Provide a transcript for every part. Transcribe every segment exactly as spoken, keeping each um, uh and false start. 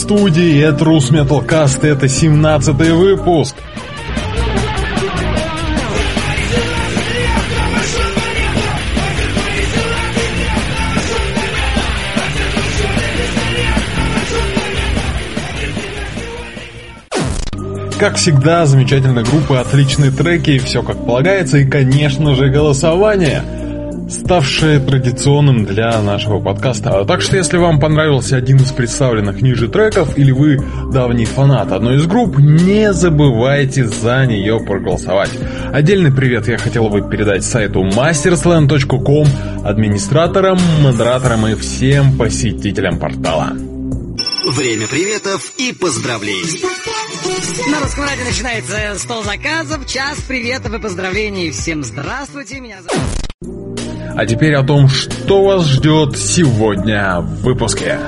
студии, это Рус Металкаст, это семнадцатый выпуск. Как всегда, замечательная группа, отличные треки, все как полагается и, конечно же, голосование, ставшее традиционным для нашего подкаста. Так что, если вам понравился один из представленных ниже треков, или вы давний фанат одной из групп, не забывайте за нее проголосовать. Отдельный привет я хотел бы передать сайту мастерсленд точка ком, администраторам, модераторам и всем посетителям портала. Время приветов и поздравлений. На Русском радио начинается стол заказов, час приветов и поздравлений. Всем здравствуйте, меня зовут... А теперь о том, что вас ждет сегодня в выпуске.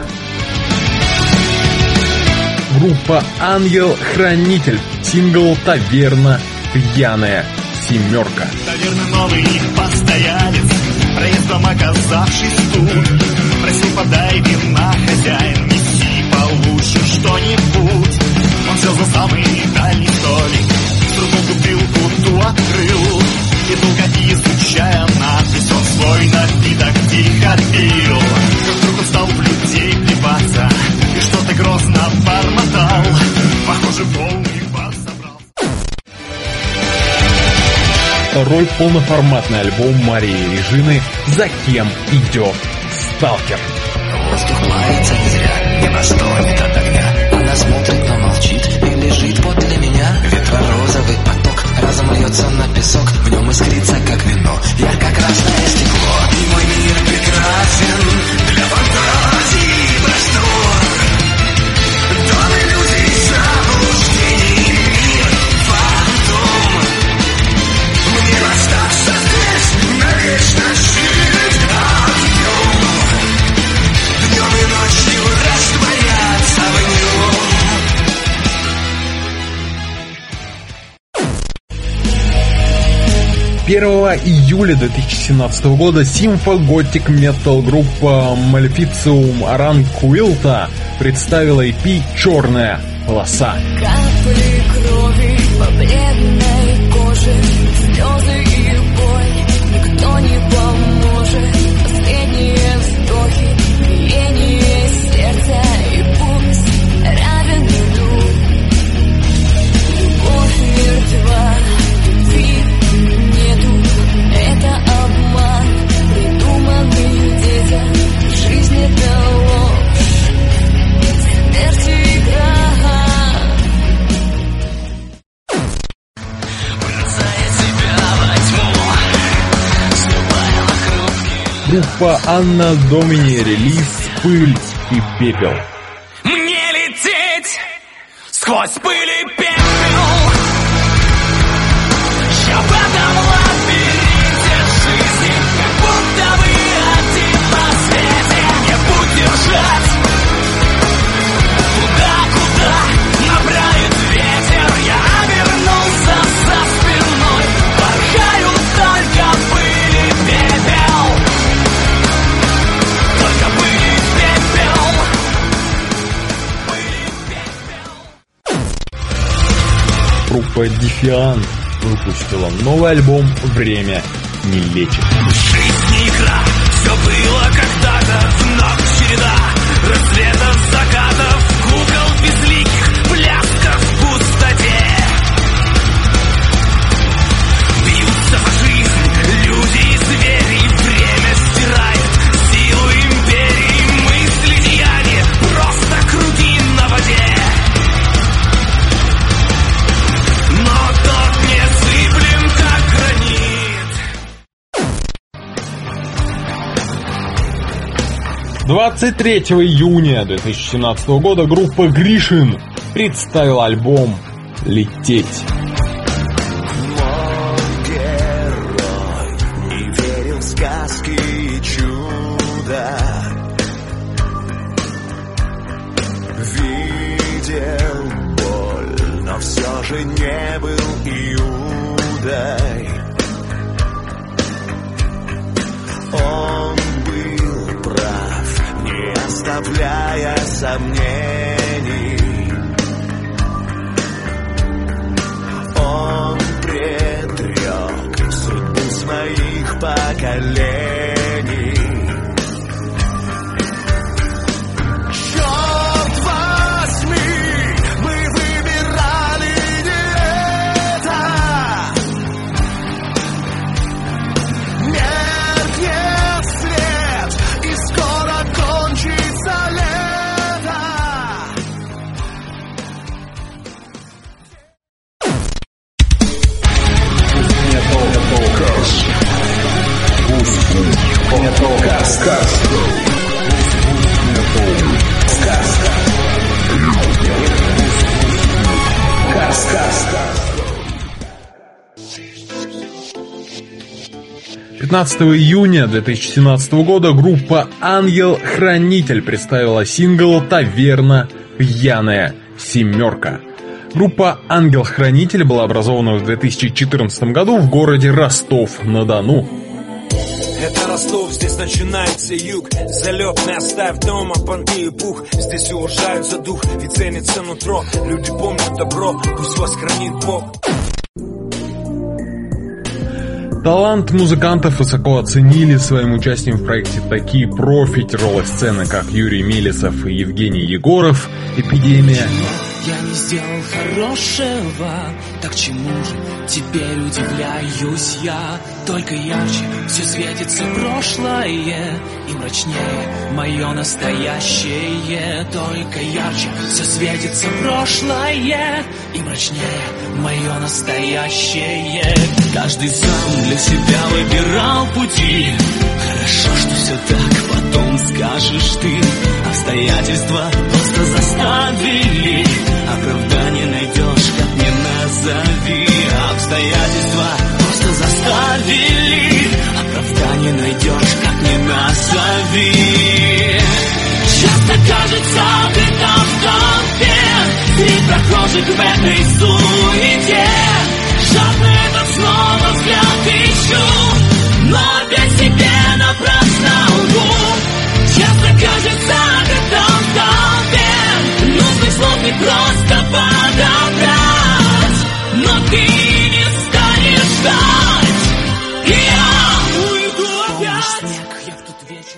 Группа «Ангел-Хранитель», сингл «Таверна», «Пьяная семерка». Таверна новый постоялец, проездом оказавшись тут, просил подай вина, хозяин, неси получше что-нибудь. Он сел за самый дальний столик, с трудом бутылку ту открыл, и долго изучая надпись, он свой напиток тихо пил. Как вдруг он стал в людей плеваться и что-то грозно бормотал. Похоже, полный бар собрал. Второй полноформатный альбом Марии Режины «За кем идет сталкер». Воздух плавится не зря, небо стонет от огня. Она смотрит, но молчит и лежит подле меня. Ветро-розовый поток разом льется на песок, в нем искрится, как вино, ярко-красное стекло. И мой мир прекрасен для фантазии простор. Дом иллюзий, заблуждений, мир фантом. Мне остаться здесь, навечно жить огнем. Днем и ночью растворяться в нем. первого июля две тысячи семнадцатого года симфоготик метал группа Maleficium Aranquilta представила и пи «Черная полоса». Капли крови по бледной коже, слезы и боль, никто не поможет. Последние вздохи, биение сердца и пульс равен нулю. Любовь мертва, любви нету, это обман, придуманный детям. Жизнь это ложь, смерть игра. Группа Анна Домини, релиз «Пыль и пепел». Мне лететь сквозь пыль и пепел, я в этом лабиринте жизни, как будто бы один на свете. Не будь держать туда, куда направит ветер. Я обернулся за спиной, порхаю только пыль и пепел, только пыль и пепел, пыль и пепел. Группа Defiant выпустила новый альбом «Время не лечит». Жизнь не игра, все было когда-то, вновь череда рассветов, закатов, кукол безликих, пляска в пустоте. Бьются по жизни люди и звери, время стирает силу империи, мысли, деяния, просто круги на воде. Но тот не сыплем, как гранит. двадцать третьего июня две тысячи семнадцатого года группа Гришин представила альбом «Лететь». Мой герой не верил в сказки и чудо, видел боль, но все же не был Иудой. Он был прав, не оставляя сомнений. девятнадцатого июня две тысячи семнадцатого года группа «Ангел-Хранитель» представила сингл «Таверна Пьяная Семерка». Группа «Ангел-Хранитель» была образована в две тысячи четырнадцатом году в городе Ростов-на-Дону. Это Ростов, здесь начинается юг. Залетный оставь дома, понты и пух. Здесь уважают за дух и ценится нутро. Люди помнят добро, пусть вас хранит Бог. Талант музыкантов высоко оценили своим участием в проекте такие профи тяжелой сцены, как Юрий Мелесов и Евгений Егоров, «Эпидемия». Я не сделал хорошего, так чему же теперь удивляюсь я? Только ярче все светится прошлое и мрачнее мое настоящее. Только ярче все светится прошлое и мрачнее мое настоящее. Каждый сам для себя выбирал пути. Хорошо, что все так, потом скажешь ты. Обстоятельства просто заставили. Оправдание найдешь, как ни назови. Обстоятельства просто заставили. Оправдание найдешь, как ни назови. Часто кажется, ты там в толпе, среди прохожих в этой суете. Жадно этот снова взгляд ищу, но опять себе напрасно лгу. Часто кажется, ты там в толпе, нужных слов не просто подобрать, но ты не станешь ждать, и я уйду опять. Помнишь снег, я в тот вечер...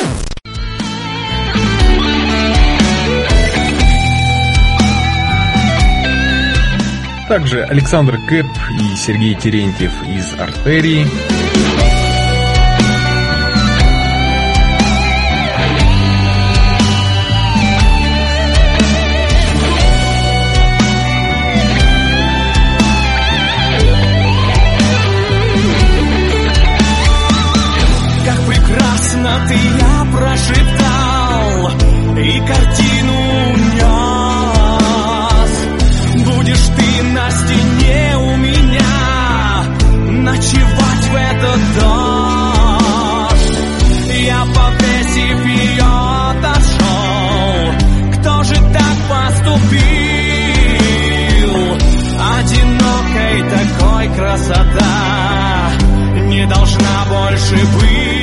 Также Александр Кэп и Сергей Терентьев из «Артерии». Как прекрасно ты я прошептал и картину нес. Будешь ты на стене у меня ночевать в этот дождь. Я, повесив ее, отошел. Кто же так поступил? Одинокой такой красота не должна больше быть.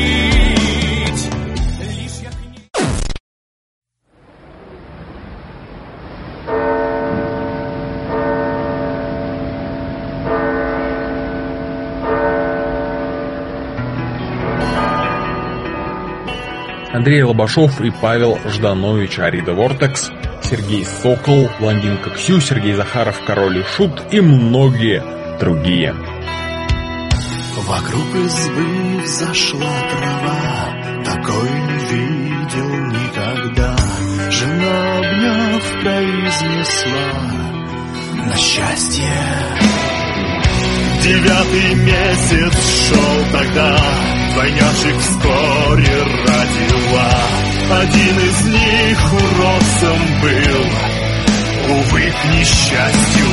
Андрей Лобашов и Павел Жданович, Арида Вортекс, Сергей Сокол, Блондинка Ксю, Сергей Захаров, Король и Шут и многие другие. Вокруг избы взошла трава, такой не видел никогда. Жена, обняв, произнесла: на счастье. Девятый месяц шел тогда, двойняшек вскоре родила. Один из них уродцем был, увы, к несчастью.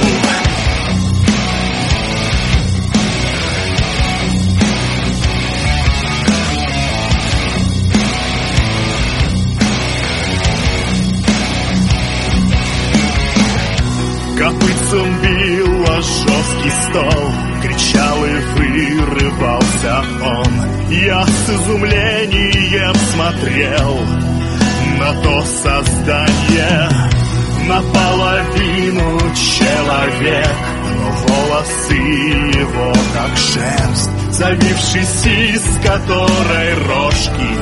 Копытцем бил о жесткий стол, кричал и вырывался он. Я с изумлением смотрел на то создание. Наполовину человек, но волосы его как шерсть, завившись, из которой рожки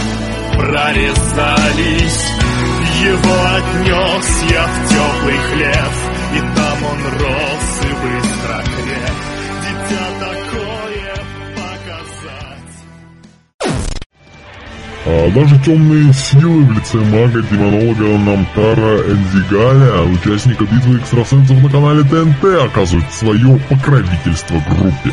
прорезались. Его отнес я в теплый хлев, и там он рос и быстро креп. Дитя такое показать. А даже темные силы в лице мага-демонолога Намтара Энзигаля, участника битвы экстрасенсов на канале Т Н Т, оказывают свое покровительство группе.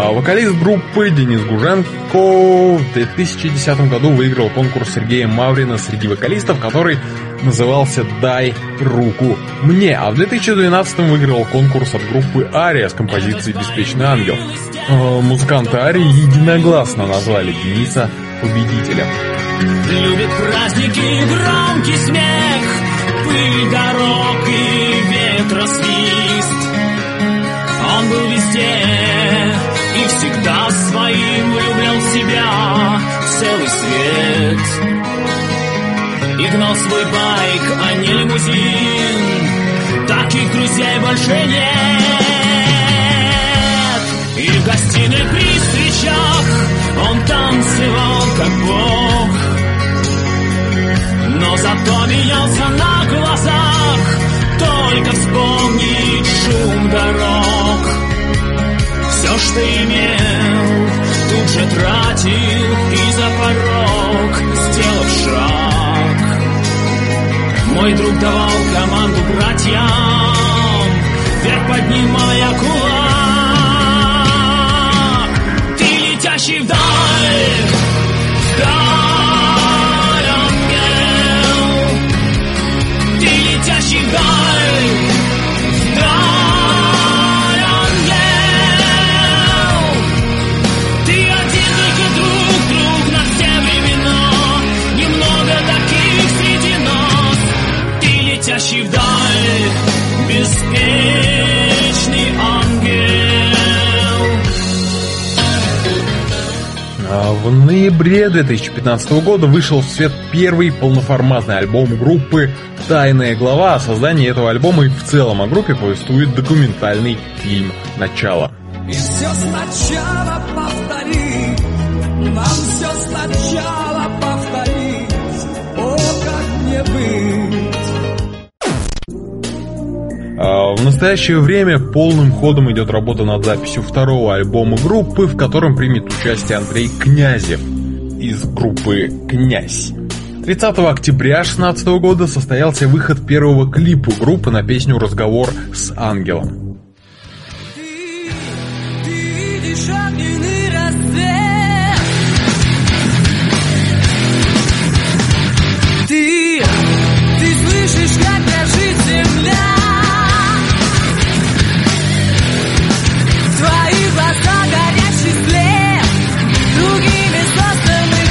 А вокалист группы Денис Гуженко в две тысячи десятом году выиграл конкурс Сергея Маврина среди вокалистов, который назывался «Дай руку мне», а в две тысячи двенадцатом выиграл конкурс от группы Ария с композицией «Беспечный ангел». Музыканты Арии единогласно назвали Дениса победителем. Любит праздники, громкий смех, пыль дорог и ветросвист. Он был везде и всегда своим влюблял в себя в целый свет. И гнал свой байк, а не лимузин. Таких друзей больше нет. И в гостиной при встречах он танцевал как бог, но зато менялся на глазах. Только вспомнить шум дорог. Все, что имел, тут же тратил и за порог сделав шаг. Мой друг давал команду братьям, вверх поднимая кулак. Ты летящий вдаль, вдаль, ангел. Ты летящий вдаль, вдаль, ангел. Ты один только друг, друг на все времена. Немного таких среди нас. Ты летящий вдаль, беспечный ангел. В ноябре две тысячи пятнадцатого года вышел в свет первый полноформатный альбом группы «Тайная глава». О создании этого альбома и в целом о группе повествует документальный фильм «Начало». И все сначала повтори, нам все сначала повторить, о, как мне быть. В настоящее время полным ходом идет работа над записью второго альбома группы, в котором примет участие Андрей Князев из группы «Князь». тридцатого октября две тысячи шестнадцатого года состоялся выход первого клипа группы на песню «Разговор с ангелом». Ты, ты видишь огненный рассвет. Ты, ты слышишь, как дрожит земля. Твои глаза горящий след, другими созданный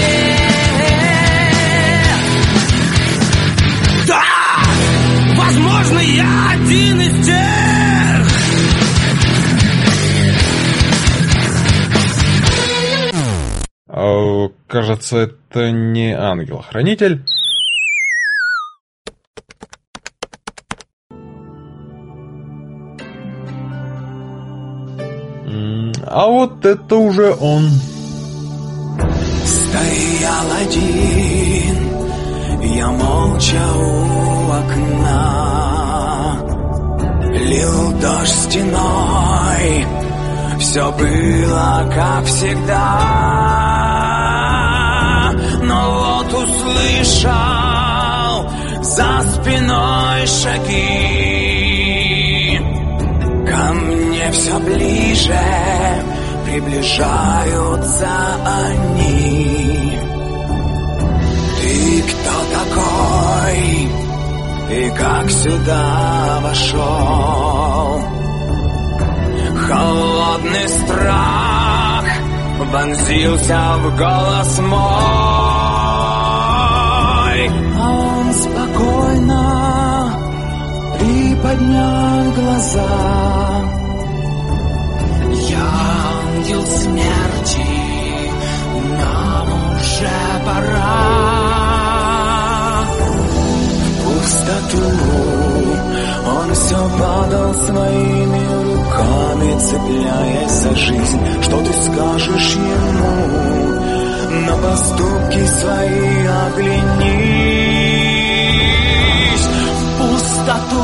побед. Да, возможно, я один из тех. А, кажется, это не ангел-хранитель. А вот это уже он. Стоял один, я молча у окна. Лил дождь стеной, все было как всегда. Но вот услышал за спиной шаги. Ко мне все ближе приближаются они. Ты кто такой и как сюда вошел? Холодный страх вонзился в голос мой, а он спокойно приподнял глаза. Я ангел смерти, нам уже пора. В пустоту он все падал своими руками, цепляясь за жизнь. Что ты скажешь ему? На поступки свои оглянись. В пустоту,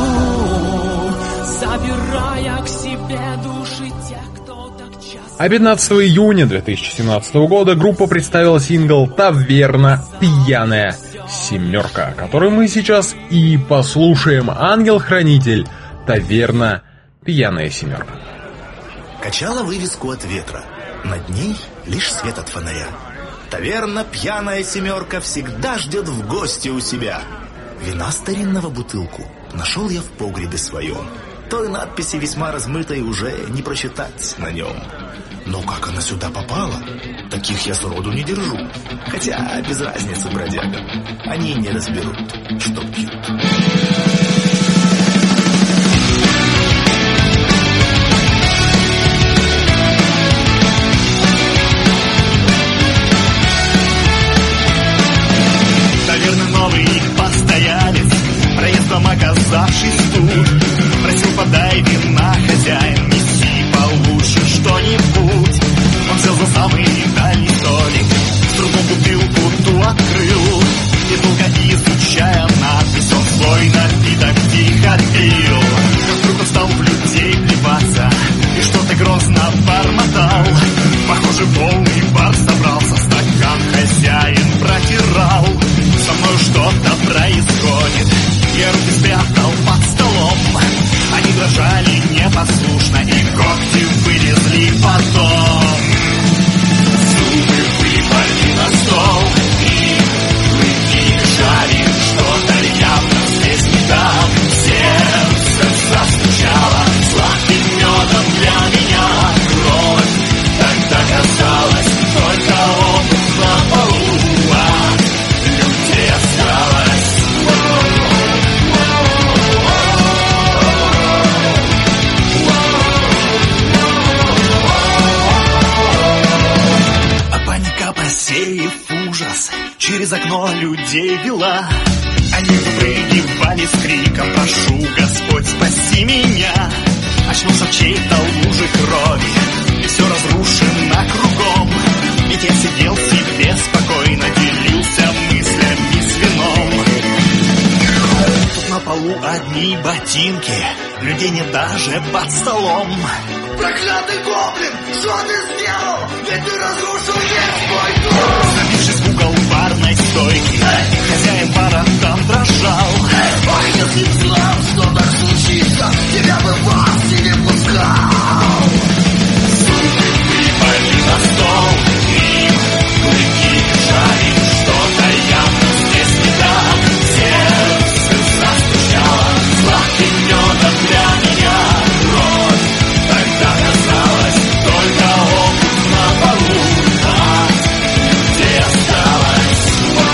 забирая к себе души тех, кто так часто... А пятнадцатого июня две тысячи семнадцатого года группа представила сингл «Таверна. Пьяная семерка», который мы сейчас и послушаем. Ангел-хранитель. «Таверна. Пьяная семерка». Качала вывеску от ветра. Над ней лишь свет от фонаря. Таверна «Пьяная семерка» всегда ждет в гости у себя. Вина старинного бутылку нашел я в погребе своем. Той надписи весьма размытой уже не прочитать на нем. Но как она сюда попала, таких я сроду не держу. Хотя без разницы, бродяга, они не разберут, что пьют. Таверны новый постоялец, проездом оказавшись тут, просил: подай вина, хозяин, неси получше что-нибудь. Он сел за самый дальний столик, с трудом бутылку ту открыл, и долго изучая надпись, он свой напиток тихо пил. Как вдруг он стал в людей плеваться и что-то грозно бормотал. Похоже, полный бар собрался, стакан хозяин протирал. Со мной что-то происходит, я руки спрятал под столом. Они дрожали непослушно, и когти вылезли потом. Зубы выпали на стол, и клыки бежали, что-то явно здесь не так. Сердце застучало сладким медом для меня. Кровь тогда казалось только опыт на полу, а людей осталось. Посеяв ужас, через окно людей вела. Они выпрыгивали с криком: прошу, Господь, спаси меня. Очнулся в чьей-то луже крови, и все разрушено кругом. Ведь я сидел себе спокойно, делился мыслями с вином. Тут на полу одни ботинки, людей нет даже под столом. Проклятый гоблин, что ты сделал? Ведь ты разрушил весь мой дом! Забившись в угол барной стойки, хозяин бара там дрожал. Ой, если б знал, что так случится, тебя бы в вас не пускал. Зубы выпали на стол, и клыки бежали, что-то явно здесь не так. Сердце застучало сладким медом для меня. Кровь тогда казалось только опыт на полу, а где осталось?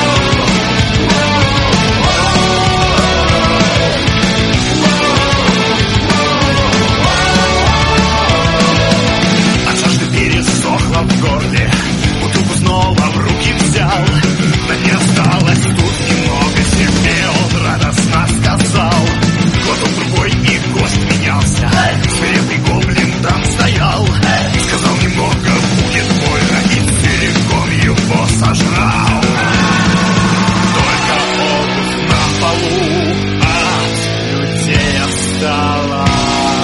От жажды пересохло в горле, бутылку снова в руки взял. Да не осталось тут немного, себе он радостно сказал. Глоток другой, и гость менялся, свирепый гоблин там стоял. Сказал: немного будет больно, и целиком его сожрал. Только обувь на полу от людей осталась.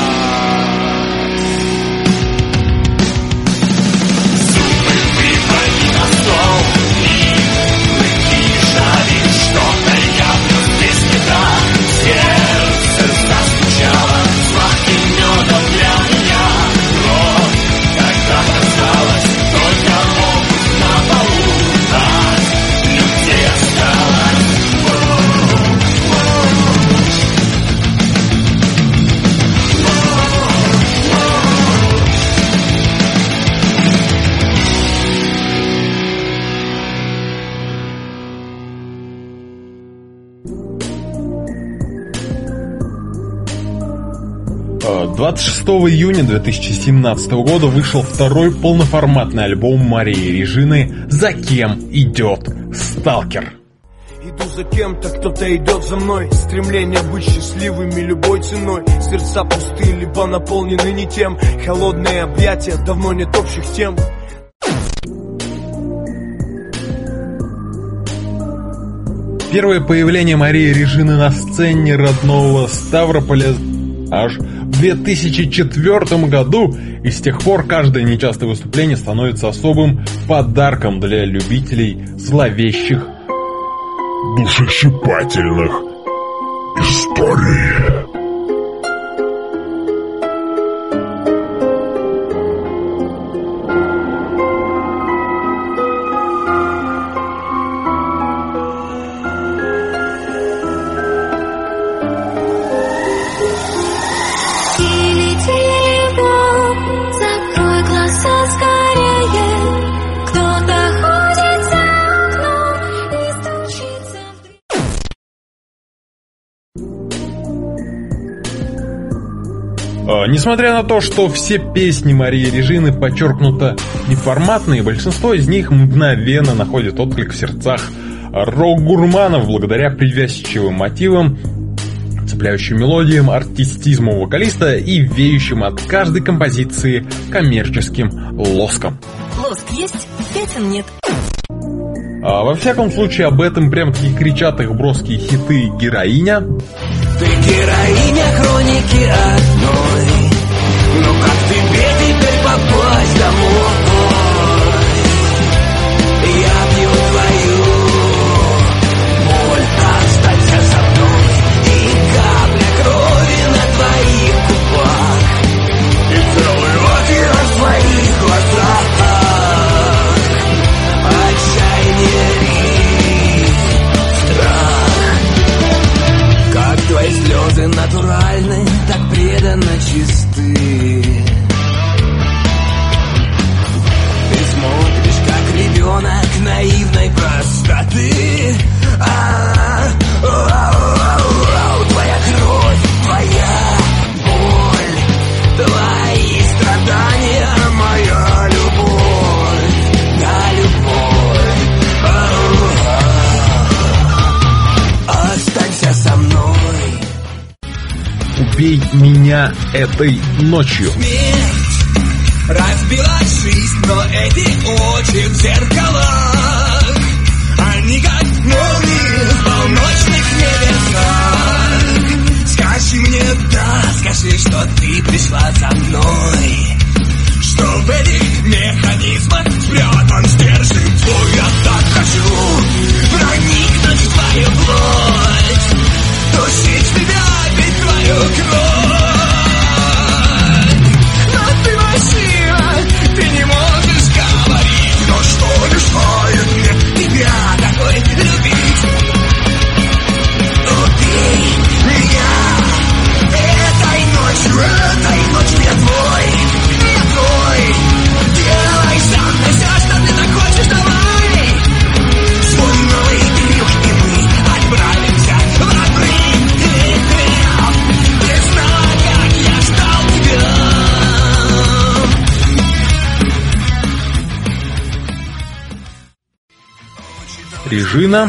Зубы выпали на стол, и клыки бежали, что-то явно здесь не так. Сердце застучало сладким медом для меня. Кровь тогда казалось только опыт на полу, от людей осталось. двадцать шестого июня две тысячи семнадцатого года вышел второй полноформатный альбом Марии Режины «За кем идет сталкер». Иду за кем-то, кто-то идет за мной. Стремление быть счастливыми любой ценой. Сердца пустые, либо наполнены не тем. Холодные объятия, давно нет общих тем. Первое появление Марии Режины на сцене родного Ставрополя аж в две тысячи четвёртом году, и с тех пор каждое нечастое выступление становится особым подарком для любителей зловещих, душещипательных историй. Несмотря на то, что все песни Марии Режины подчеркнуто неформатные, большинство из них мгновенно находит отклик в сердцах рок-гурманов благодаря привязчивым мотивам, цепляющим мелодиям, артистизму вокалиста и веющим от каждой композиции коммерческим лоском. Лоск есть, пятен нет. А, во всяком случае, об этом прям-таки кричат их броские хиты «Героиня». Ты героиня хроники одной. Но как тебе теперь попасть домой? Я пью твою боль, останься со мной. И капля крови на твоих губах, и целый океан в твоих глазах. Отчаяние и страх. Как твои слезы натуральны, так преданно чисты. Ты смотришь, как ребенок наивной простоты. А-а-а-а-а-а. Твоя кровь, твоя боль, твои страдания, моя любовь, да, любовь. А-а-а. Останься со мной. «Убей меня этой ночью». Смерть разбила жизнь, но эти очи в зеркалах, они как молнии в полночных небесах. Скажи мне да, скажи, что ты пришла за мной, что в этих механизмах спрятан стержень твой. Я так хочу проникнуть в твою плоть, душить в тебя ведь твою кровь. Но ты машина, ты не можешь говорить, но что мешает мне тебя такой любить? Убей меня этой ночью, этой ночью я твой, я твой. Делай сам на все, что ты захочешь, давай. Свой новый трюк, и мы отправимся в отрыв. Ты знала, как я ждал тебя. Режина.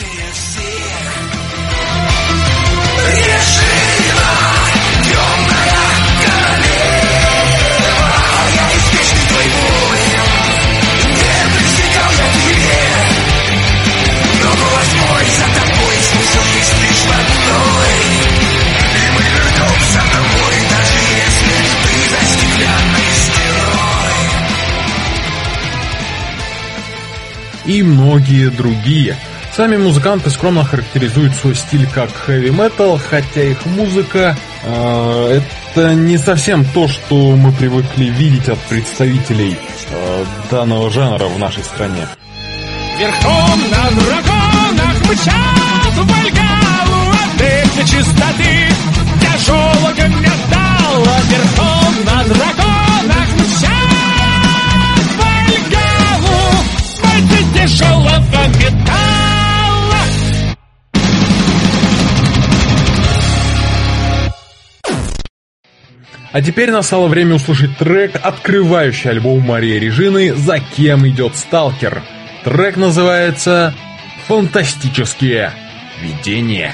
И многие другие. Сами музыканты скромно характеризуют свой стиль как хэви-метал, хотя их музыка э, это не совсем то, что мы привыкли видеть от представителей э, данного жанра в нашей стране. Верхом на драконах мчат Вальгалу от этой чистоты тяжелого металла. Верхом на драконах мчат Вальгалу от тяжелого металла. А теперь настало время услышать трек, открывающий альбом Марии Режины «За кем идет сталкер». Трек называется «Фантастические видения».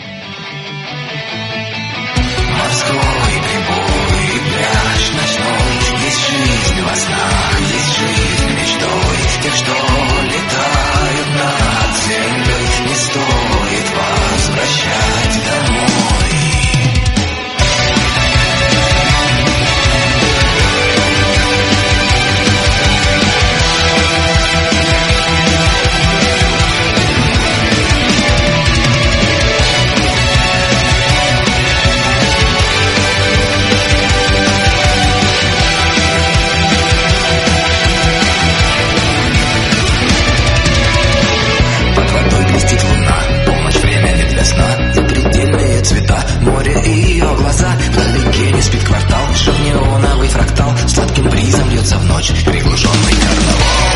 Морской прибой, пляж ночной, есть жизнь во снах, есть жизнь мечтой тех, что летают над землей. Не стоит возвращать домой. Цвета, море и ее глаза. Вдалеке не спит квартал, шаг неоновый фрактал. Сладким бризом льется в ночь приглушенный карнавал.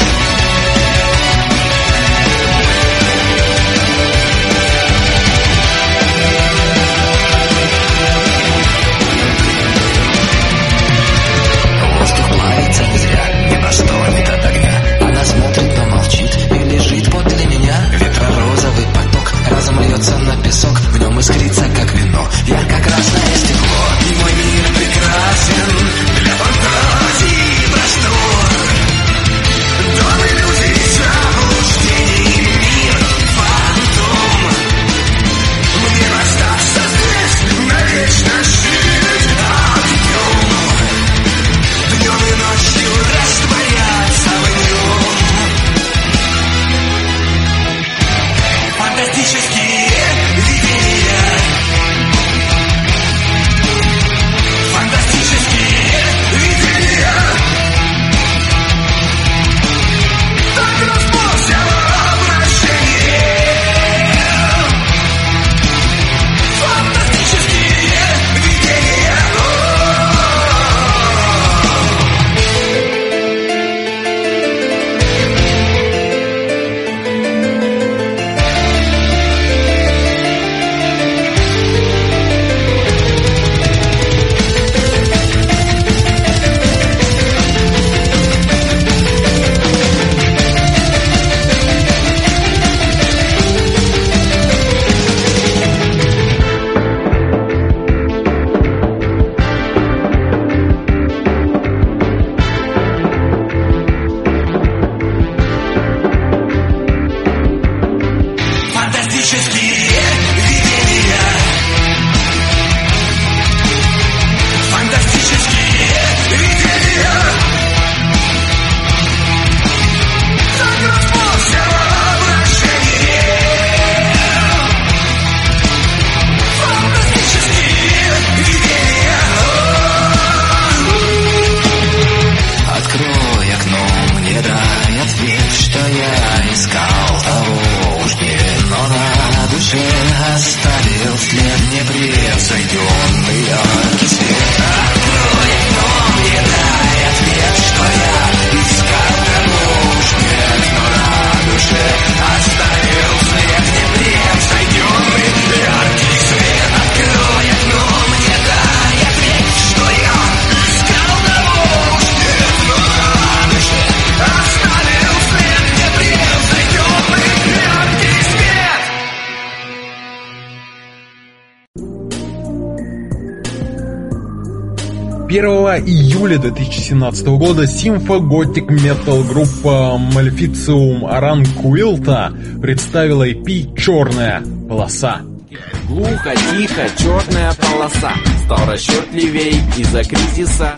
первого июля две тысячи семнадцатого года симфо-готик метал группа Maleficium Arancuilta представила и пи «Черная полоса». Глухо, тихо, черная полоса, стал расчетливей из-за кризиса.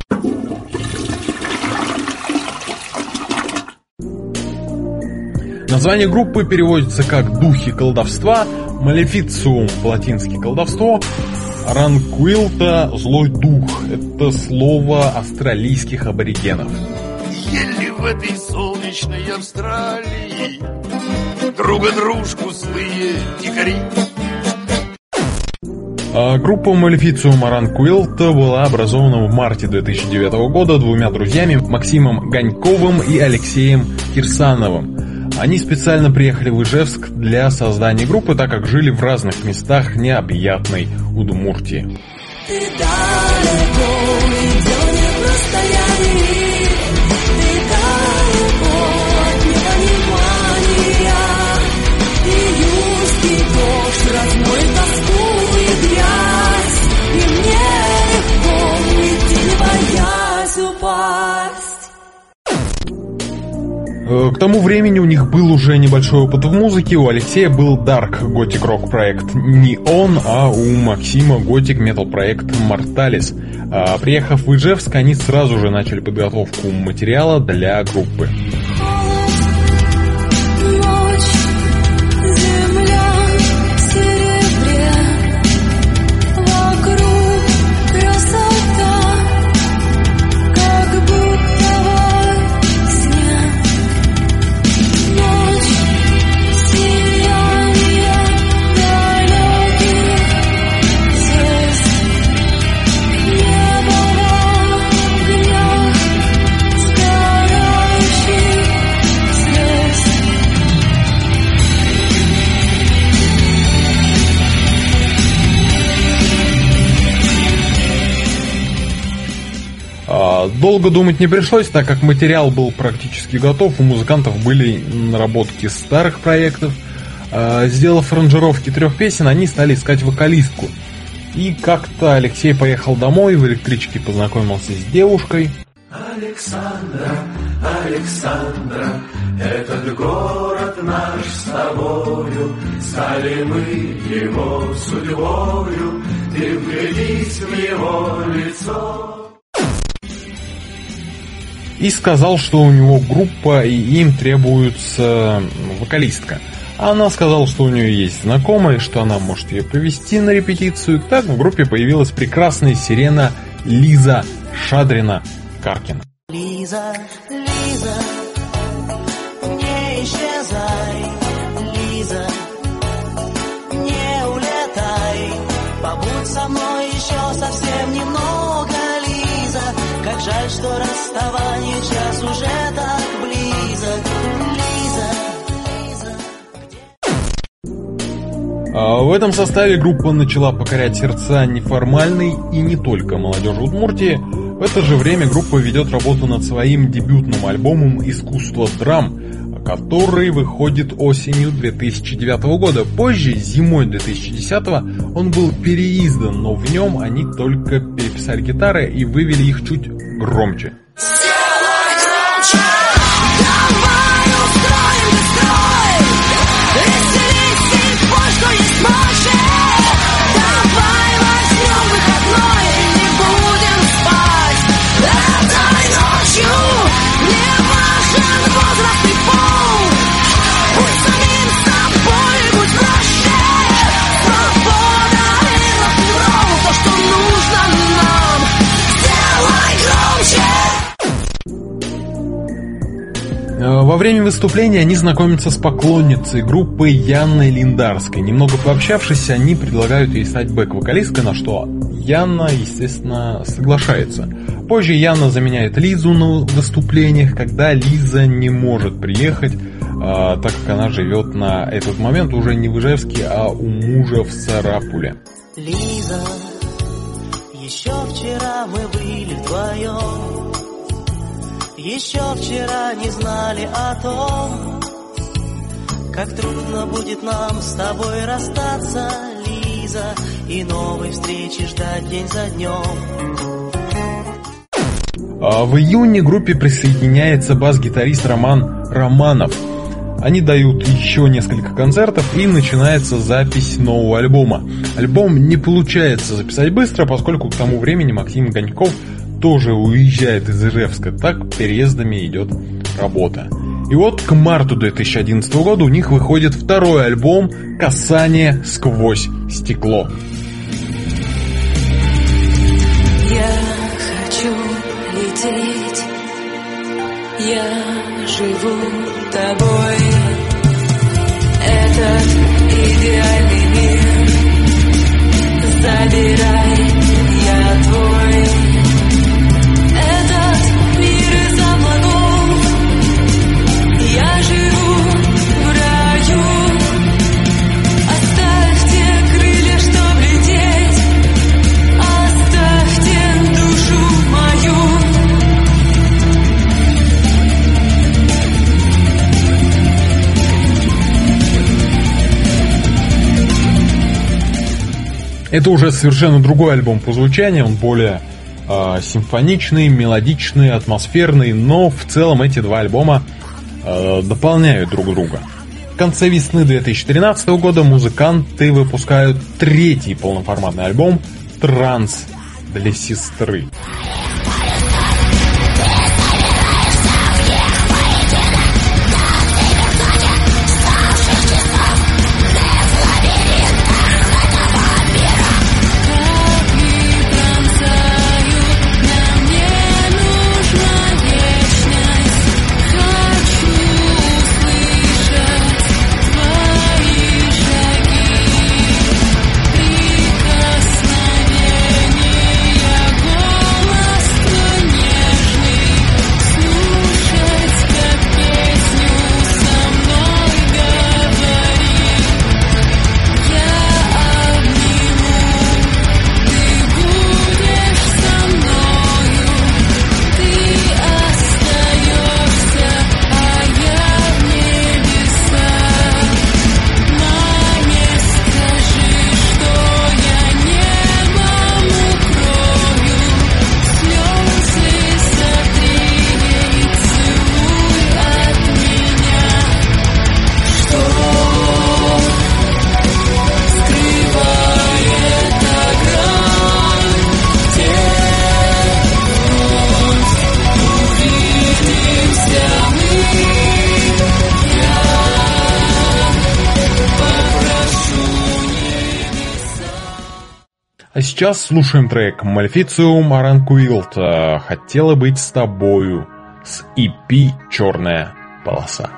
Название группы переводится как «Духи колдовства», Maleficium по-латински «колдовство», Arancuilta — «злой дух». Это слово австралийских аборигенов. Еле в этой солнечной Австралии друга дружку злые дикари. Группа Maleficium Arancuilta была образована в марте две тысячи девятого года двумя друзьями Максимом Ганьковым и Алексеем Кирсановым. Они специально приехали в Ижевск для создания группы, так как жили в разных местах необъятной Удмуртии. Ты далеко, идёшь в расстоянии, ты далеко от непонимания. Июльский дождь размоет тоску и грязь, и мне легко идти, не боясь упасть. К тому времени у них был уже небольшой опыт в музыке. У Алексея был Dark Gothic Rock проект Neon, а у Максима Gothic Metal проект Mortalis. Приехав в Ижевск, они сразу же начали подготовку материала для группы. Долго думать не пришлось, так как материал был практически готов, у музыкантов были наработки старых проектов. Сделав аранжировки трех песен, они стали искать вокалистку. И как-то Алексей поехал домой, в электричке познакомился с девушкой. Александра, Александра, этот город наш с тобою, стали мы его судьбою, ты вглядись в его лицо. И сказал, что у него группа и им требуется вокалистка. Она сказала, что у нее есть знакомая, что она может ее привести на репетицию. Так в группе появилась прекрасная сирена Лиза Шадрина-Каркина. Лиза, Лиза, не исчезай, Лиза, не улетай, побудь со мной еще совсем немного, Лиза, как жаль, что расставание час уже так близок, Лиза. В этом составе группа начала покорять сердца неформальной и не только молодежи Удмуртии. В это же время группа ведет работу над своим дебютным альбомом «Искусство драм», который выходит осенью две тысячи девятого года. Позже, зимой две тысячи десятого, он был переиздан, но в нем они только переписали гитары и вывели их чуть громче. Во время выступления они знакомятся с поклонницей группы Янной Линдарской. Немного пообщавшись, они предлагают ей стать бэк-вокалисткой, на что Янна, естественно, соглашается. Позже Янна заменяет Лизу на выступлениях, когда Лиза не может приехать, так как она живет на этот момент уже не в Ижевске, а у мужа в Сарапуле. Лиза, еще вчера мы были вдвоем. Еще вчера не знали о том, как трудно будет нам с тобой расстаться, Лиза, и новой встречи ждать день за днем. В июне к группе присоединяется бас-гитарист Роман Романов. Они дают еще несколько концертов, и начинается запись нового альбома. Альбом не получается записать быстро, поскольку к тому времени Максим Ганьков тоже уезжает из Ижевска. Так переездами идет работа. И вот к марту две тысячи одиннадцатого года у них выходит второй альбом «Касание сквозь стекло». Я хочу лететь, я живу тобой. Этот идеальный мир забирай, я твой. Этот мир из облаков, я живу в раю. Оставьте крылья, чтоб лететь, оставьте душу мою. Это уже совершенно другой альбом по звучанию, он более э, симфоничный, мелодичный, атмосферный, но в целом эти два альбома э, дополняют друг друга. В конце весны две тысячи тринадцатого года музыканты выпускают третий полноформатный альбом «Транс для сестры». А сейчас слушаем трек Maleficium Aranquilta «Хотела быть с тобою» с и пи «Черная полоса».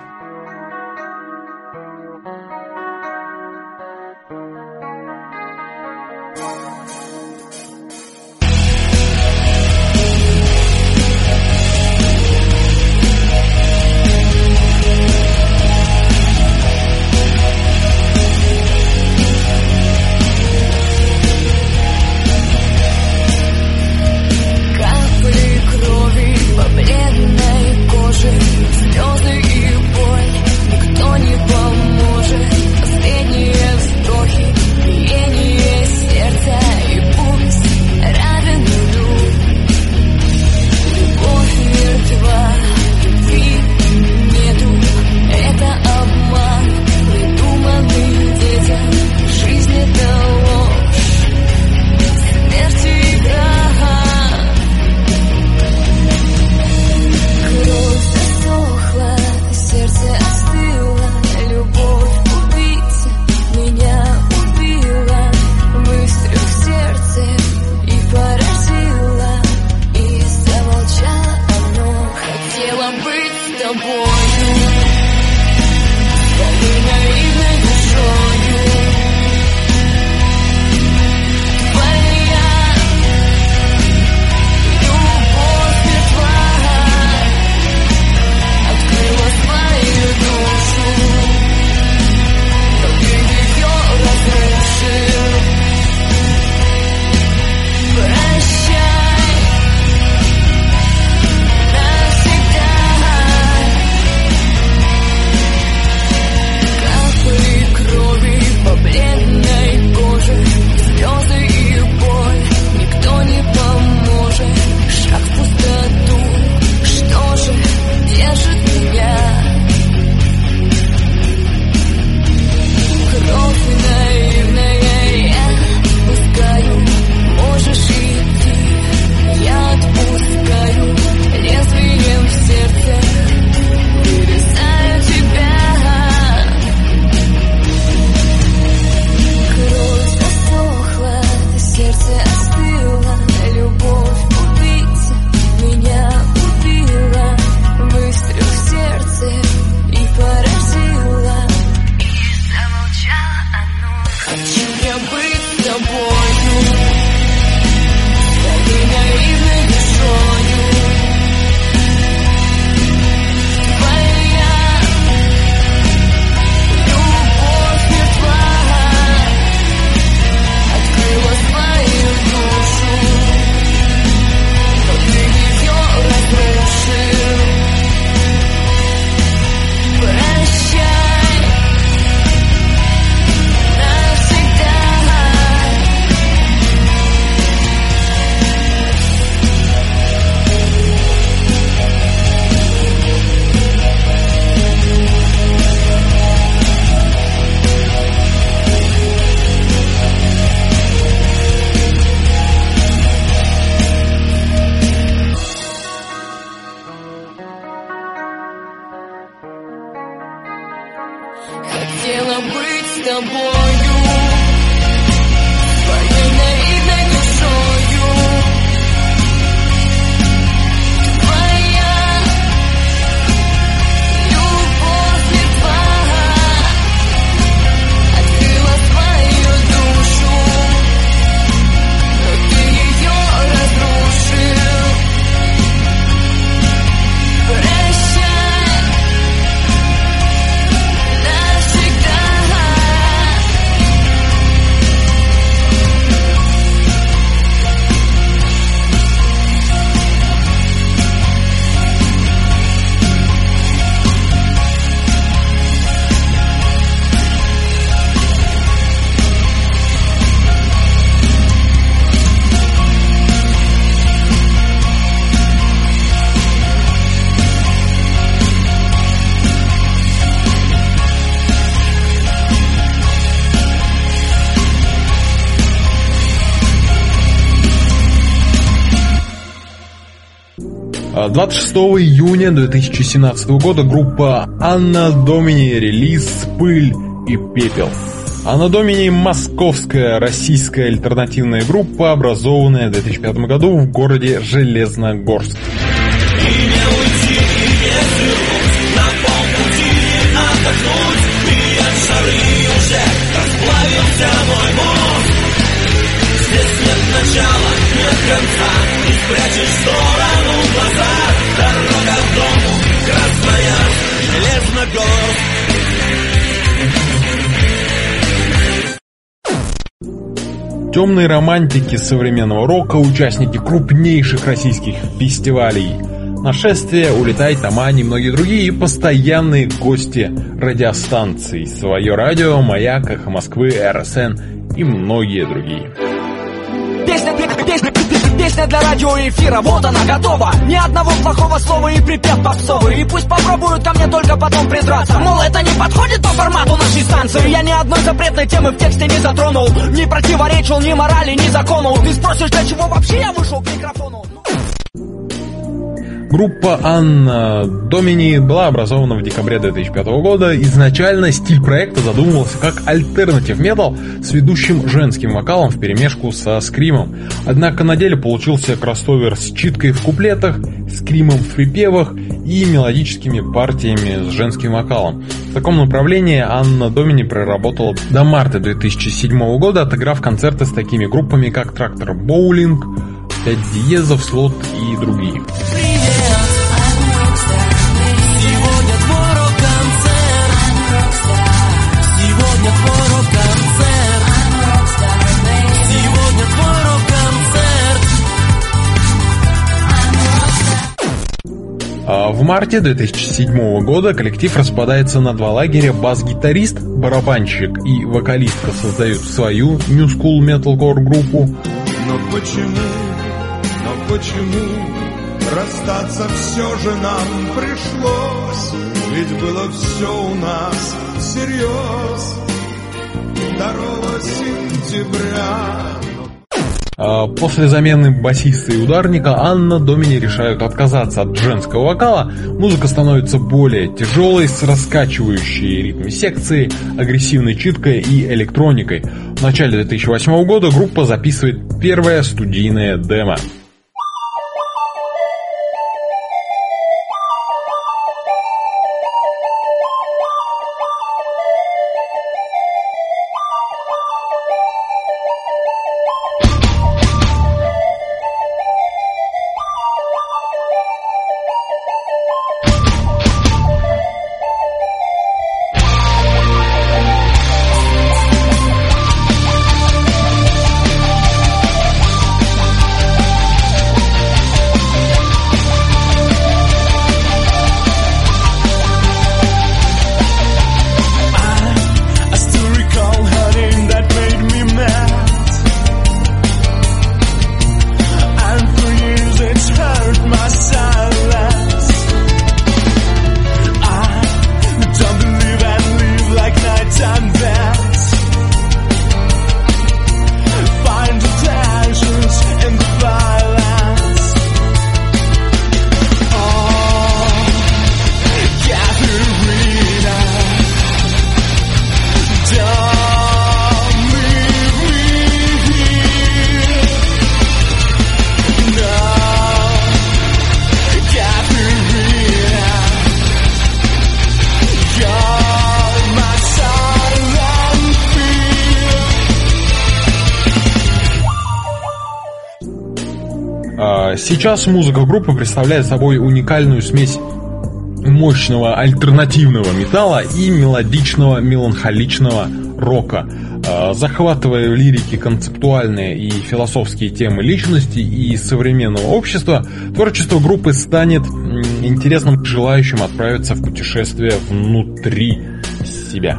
Слезы и боль, никто не поможет. хотела быть с тобою, твоей наивной душою. Твоя любовь литва открыла свою душу, но ты ее разрушил. Прощай навсегда. двадцать шестого июня две тысячи семнадцатого года группа Анно Домини, релиз «Пыль и пепел». Анно Домини — московская российская альтернативная группа, образованная в две тысячи пятом году в городе Железногорск. Темные романтики современного рока, участники крупнейших российских фестивалей «Нашествие», «Улетай», «Тамани» и многие другие, и постоянные гости радиостанций «Свое радио», «Маяк», «Эхо Москвы», эр эс эн и многие другие. Песня, песня, песня для радиоэфира, вот она готова. Ни одного плохого слова и припев попсовый. И пусть попробуют ко мне только потом придраться, мол, это не подходит по формату нашей станции. Я ни одной запретной темы в тексте не затронул, не противоречил ни морали, ни закону. Ты спросишь, для чего вообще я вышел к микрофону? Группа Анно Домини была образована в декабре две тысячи пятого года. Изначально стиль проекта задумывался как альтернатив метал с ведущим женским вокалом вперемешку со скримом. Однако на деле получился кроссовер с читкой в куплетах, скримом в припевах и мелодическими партиями с женским вокалом. В таком направлении Анно Домини проработала до марта две тысячи седьмого года, отыграв концерты с такими группами, как Трактор Боулинг, пять диезов, Слот и другие. В марте две тысячи седьмого года коллектив распадается на два лагеря. Бас-гитарист, барабанщик и вокалистка создают свою New School Metalcore группу. Но почему, но почему расстаться все же нам пришлось? Ведь было все у нас всерьез. второго сентября. После замены басиста и ударника Анно Домини решают отказаться от женского вокала. Музыка становится более тяжелой, с раскачивающей ритм секцией, агрессивной читкой и электроникой. В начале две тысячи восьмого года группа записывает первое студийное демо. Сейчас музыка группы представляет собой уникальную смесь мощного альтернативного металла и мелодичного меланхоличного рока, захватывая в лирике концептуальные и философские темы личности и современного общества. Творчество группы станет интересным желающим отправиться в путешествие внутри себя.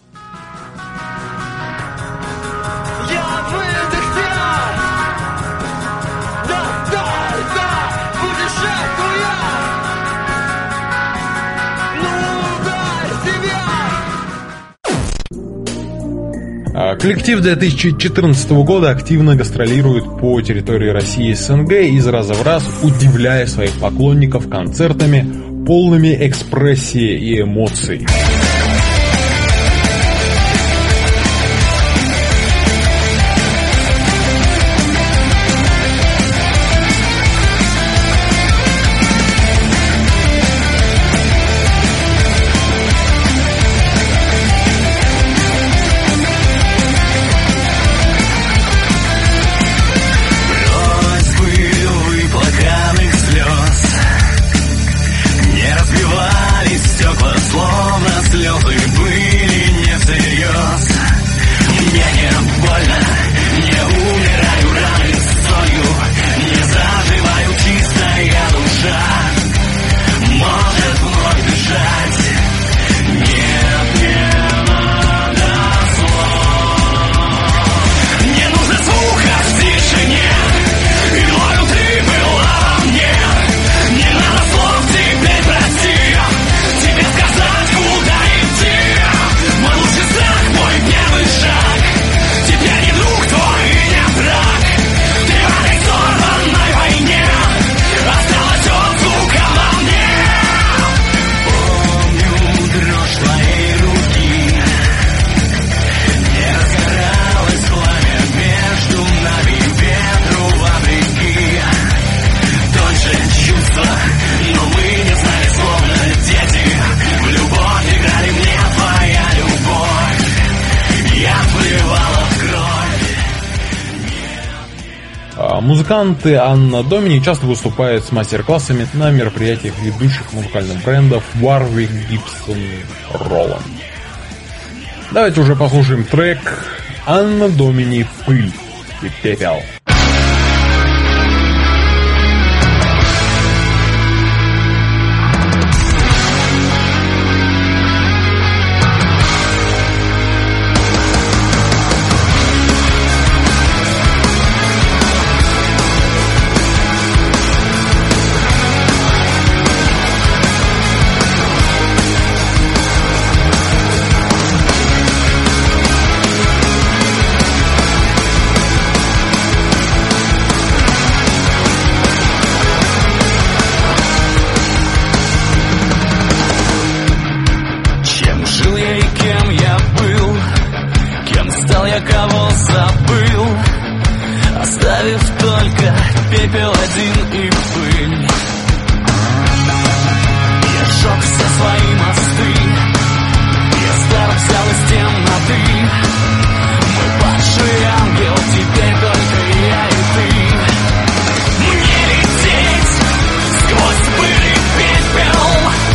Коллектив две тысячи четырнадцатого года активно гастролирует по территории России и СНГ, из раза в раз удивляя своих поклонников концертами, полными экспрессии и эмоций. Музыканты Анно Домини часто выступают с мастер-классами на мероприятиях ведущих музыкальных брендов Warwick, Gibson, Roland. Давайте уже послушаем трек Анно Домини «Пыль и пепел». Кого забыл, оставив только пепел один и пыль. Я сжег все свои мосты, я старых взял из темноты. Мой падший ангел, теперь только я и ты. Мне лететь сквозь пыль и пепел.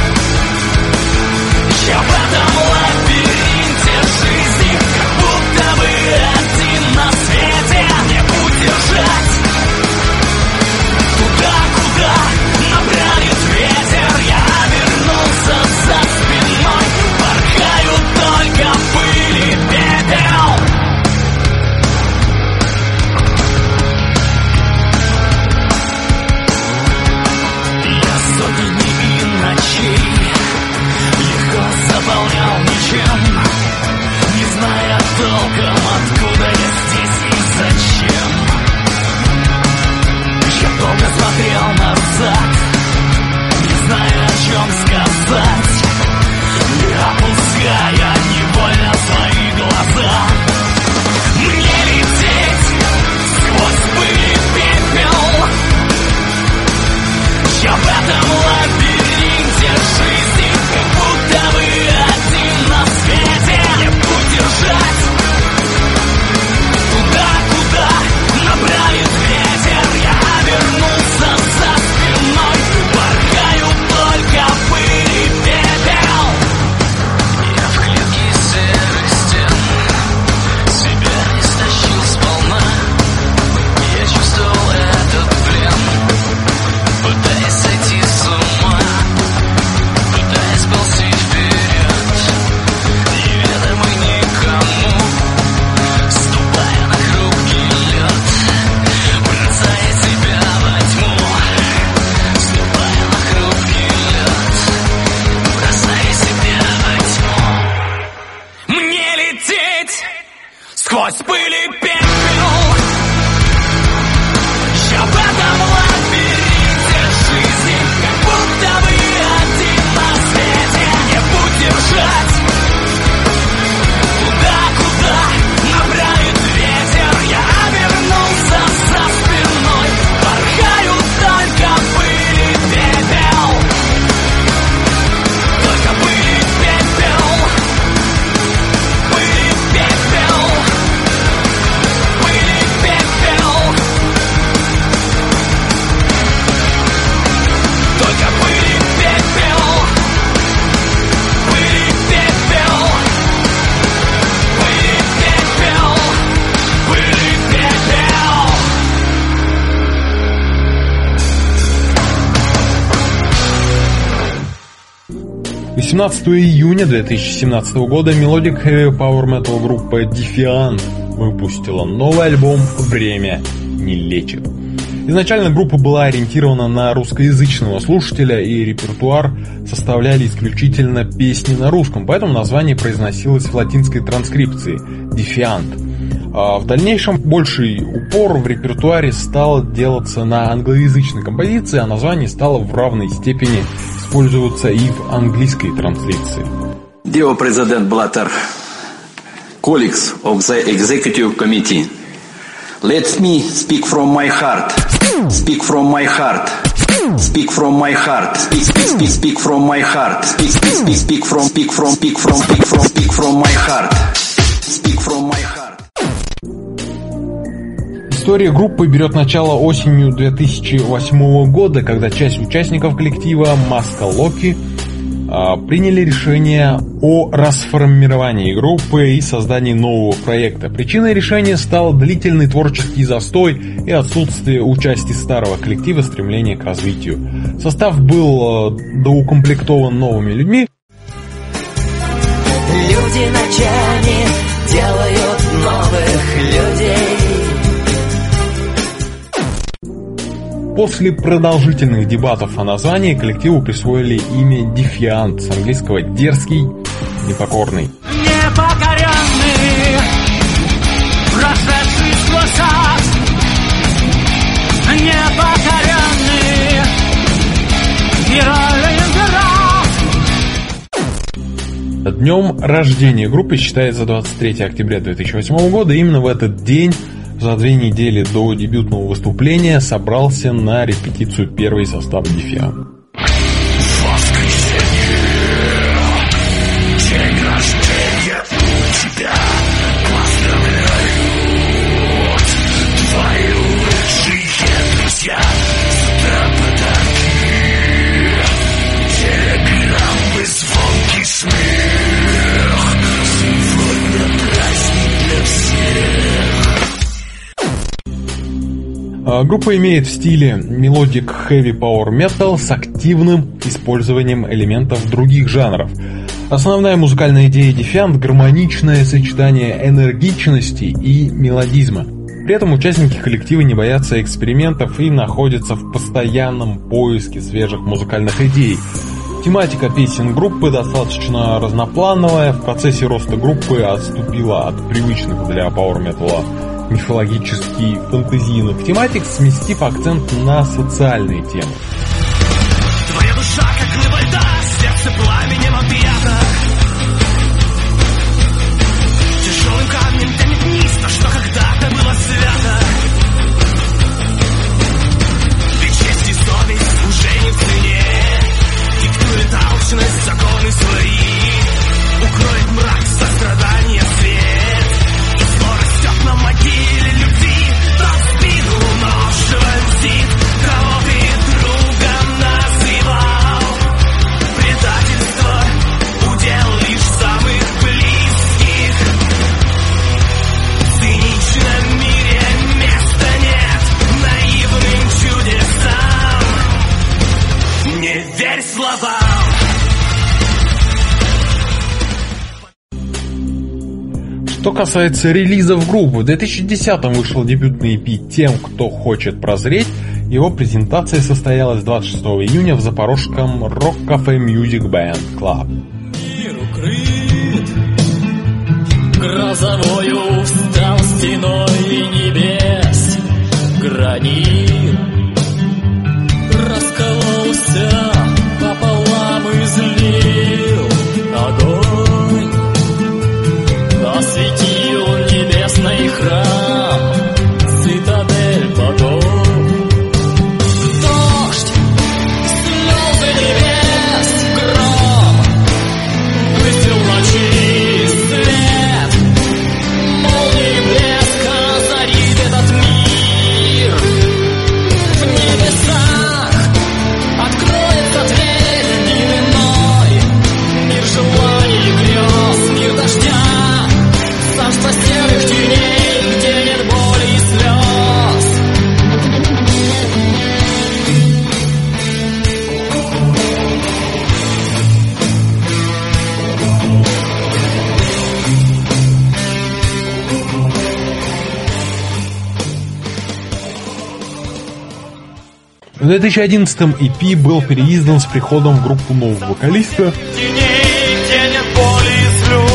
Я в этом лабиринте жизни, как будто бы один на свете. Не удержать, туда сквозь пыль и пепел. Я в этом лабиринте жизни, как будто бы один на свете. Не будь держать туда, куда направит ветер. Я обернулся со спиной, порхаю только пыль и пепел. Только пыль и пепел. Пыль и пепел. Пыль и пепел. Только пыль и пепел. Пыль и пепел. Пыль и пепел. Пыль и пепел. восемнадцатого июня две тысячи семнадцатого года Melodic Heavy Power Metal группа Defiant выпустила новый альбом «Время не лечит». Изначально группа была ориентирована на русскоязычного слушателя, и репертуар составляли исключительно песни на русском, поэтому название произносилось в латинской транскрипции «Defiant». А в дальнейшем больший упор в репертуаре стал делаться на англоязычной композиции, а название стало в равной степени использоваться и в английской транслиции. Dear President Blatter, colleagues of the Executive Committee, let me speak from my heart. Speak from my heart. Speak from my heart. Speak, speak, speak, speak from my heart. Speak, speak, speak, speak from, speak from, speak from, speak from, speak from my heart. Speak from my heart. История группы берет начало осенью две тысячи восьмого года, когда часть участников коллектива Маска Локи а, приняли решение о расформировании группы и создании нового проекта. Причиной решения стал длительный творческий застой и отсутствие у части старого коллектива стремления к развитию. Состав был а, доукомплектован новыми людьми. Люди ночами делают новых людей. После продолжительных дебатов о названии коллективу присвоили имя Defiant, с английского «дерзкий», «непокорный». Непокоренный, прошедший сквозь ад. Непокоренный, герой Ленинград. Днем рождения группы считается двадцать третьего октября две тысячи восьмого года. Именно в этот день, за две недели до дебютного выступления, собрался на репетицию первый состав Defiant. День рождения у тебя, поздравляют твои лучшие друзья. За подарки, телеграммы, звонкий смех. Сегодня праздник для всех. Группа имеет в стиле Melodic Heavy Power Metal с активным использованием элементов других жанров. Основная музыкальная идея Defiant — гармоничное сочетание энергичности и мелодизма. При этом участники коллектива не боятся экспериментов и находятся в постоянном поиске свежих музыкальных идей. Тематика песен группы достаточно разноплановая. В процессе роста группы отступила от привычных для Power Metal мифологически фэнтезийных тематик, сместив акцент на социальные темы. Твоя душа, как глыба льда, сердце пламенем объято. Тяжелым камнем тянет вниз то, что когда-то было свято. Ведь честь и совесть уже не в цене. Диктует алчность законы свои. Укроет мрак сострадания свет. И зло растет на могиле любви. Тот в спину нож вонзит. Кого ты другом называл? Предательство удел лишь самых близких. В циничном мире места нет наивным чудесам. Не верь словам. Что касается релизов группы, в две тысячи десятом вышел дебютный и пи «Тем, кто хочет прозреть». Его презентация состоялась двадцать шестого июня в запорожском рок-кафе Music Band Club. Мир укрыт грозовою стал стеной небес, гранит раскололся пополам, излил огонь, осветил небесный храм, цитадель богов. Дождь, слезы небес, гром, выстрел ночи, свет, молнии блеск озарит этот мир. В небесах откроется дверь, мир иной, мир желаний и грез, мир дождя, царство серых теней, где нет боли и слез. В две тысячи одиннадцатом и пи был переиздан с приходом в группу нового вокалиста. Теней, где нет боли и слез.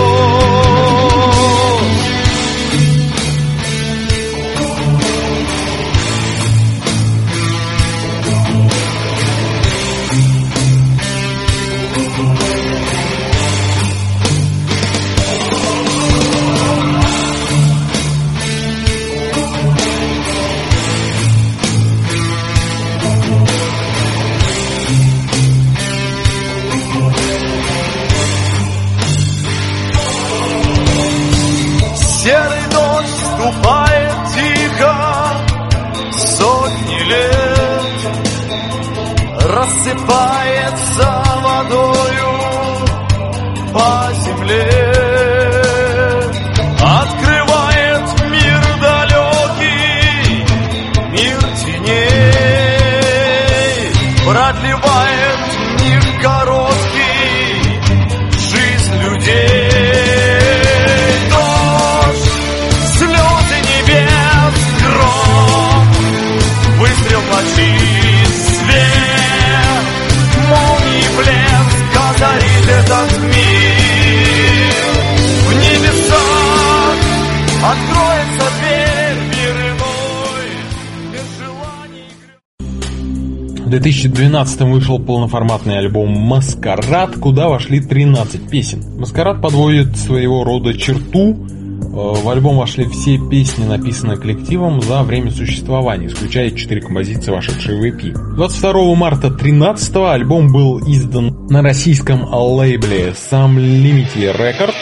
Серый дождь ступает тихо сотни лет, рассыпается водою по земле, открывает мир далекий, мир теней, продлевает мир короткий, жизнь людей. Выстрел ночи, свет, молнии блеск озарит этот мир. В небесах откроется дверь, мир иной, без желаний. В две тысячи двенадцатом вышел полноформатный альбом «Маскарад», куда вошли тринадцать песен. «Маскарад» подводит своего рода черту. В альбом вошли все песни, написанные коллективом за время существования, исключая четыре композиции, вошедшие в и пи. двадцать второго марта две тысячи тринадцатого альбом был издан на российском лейбле Some Limity Records.